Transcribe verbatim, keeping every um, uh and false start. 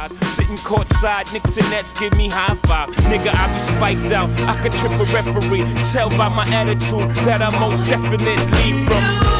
rise. Sitting courtside, Knicks and Nets give me high five. Nigga, I be spiked out, I could trip a referee. Tell by my attitude that I most definitely from